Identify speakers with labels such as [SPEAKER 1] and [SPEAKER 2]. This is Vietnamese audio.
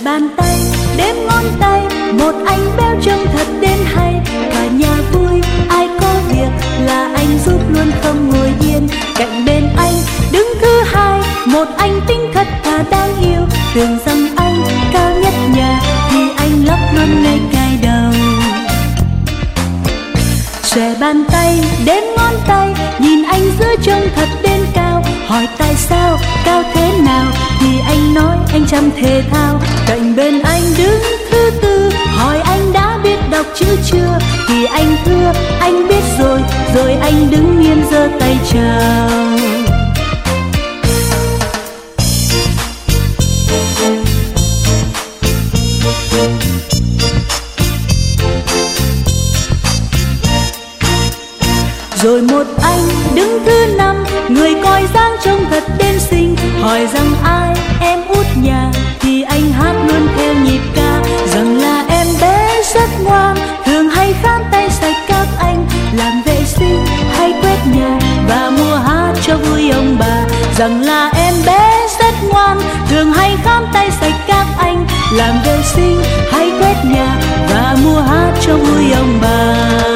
[SPEAKER 1] bàn tay đếm ngón tay, một anh béo trông thật đến hay. Cả nhà vui ai có việc là anh giúp luôn không ngồi yên. Cạnh bên anh đứng thứ hai, một anh tính thật thà đáng yêu. Tưởng rằng anh cao nhất nhà thì anh lóc luôn ngay cài đầu. Xòe bàn tay đếm ngón tay, nhìn anh giữa trông thật đến cao. Hỏi tại sao cao thế nào thì anh nói anh chăm thể thao. Cạnh bên anh đứng thứ tư, hỏi anh đã biết đọc chữ chưa thì anh thưa anh biết rồi. Rồi anh đứng nghiêm giơ tay chào. Rồi một anh đứng thứ năm, người coi dáng trông thật đến xinh. Hỏi rằng ai em út nhà thì anh hát luôn theo nhịp ca. Rằng là em bé rất ngoan, thường hay khám tay sạch các anh. Làm vệ sinh hay quét nhà và mua hát cho vui ông bà. Rằng là em bé rất ngoan, thường hay khám tay sạch các anh. Làm vệ sinh hay quét nhà và mua hát cho vui ông bà.